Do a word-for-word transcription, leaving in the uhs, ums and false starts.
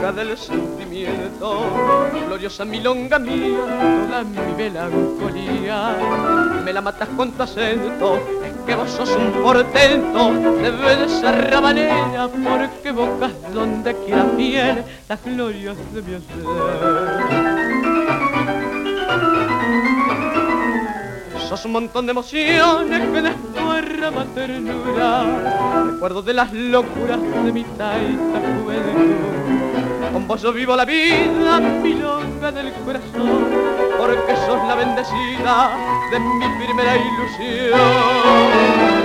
milonga del sentimiento, gloriosa milonga mía, toda mi melancolía. Me la matas con tu acento, es que vos sos un portento, debe de ser rabanera, porque evocas donde quiera fiel las glorias de mi ser. Sos un montón de emociones que desparrama ternura, recuerdo de las locuras de mi taita juventud. Con vos yo vivo la vida, milonga del corazón, porque sos la bendecida de mi primera ilusión.